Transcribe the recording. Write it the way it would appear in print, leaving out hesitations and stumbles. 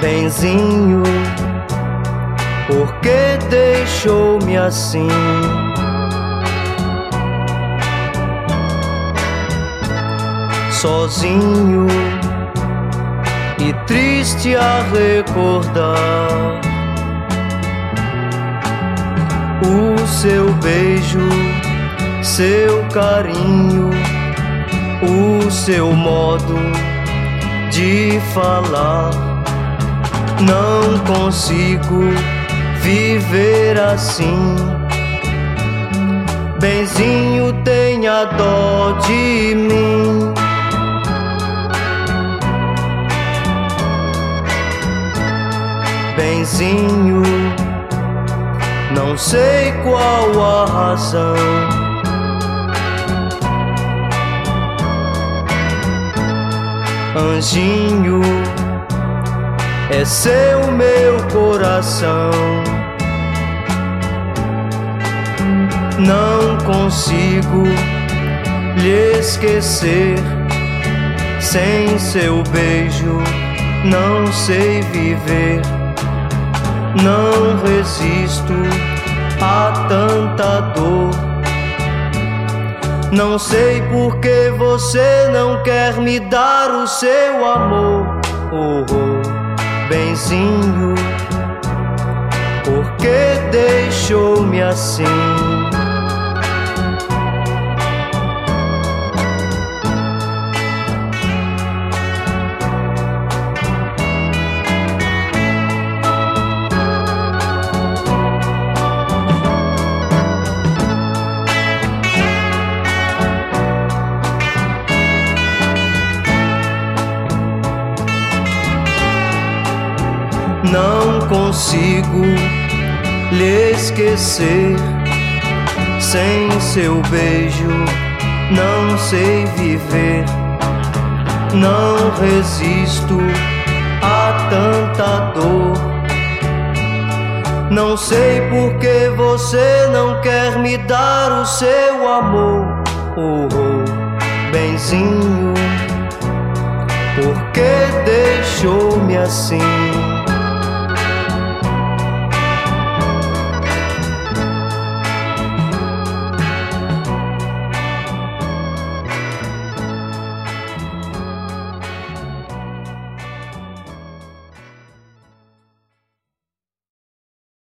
benzinho, por que deixou-me assim? Sozinho e triste a recordar o seu beijo, seu carinho, o seu modo de falar. Não consigo viver assim. Benzinho, tenha dó de mim. Benzinho, não sei qual a razão. Anjinho, é seu meu coração. Não consigo lhe esquecer. Sem seu beijo não sei viver. Não resisto a tanta dor. Não sei por que você não quer me dar o seu amor. Oh, oh, benzinho, por que deixou-me assim? Não consigo lhe esquecer. Sem seu beijo não sei viver. Não resisto a tanta dor. Não sei por que você não quer me dar o seu amor. Oh, oh, benzinho, por que deixou-me assim?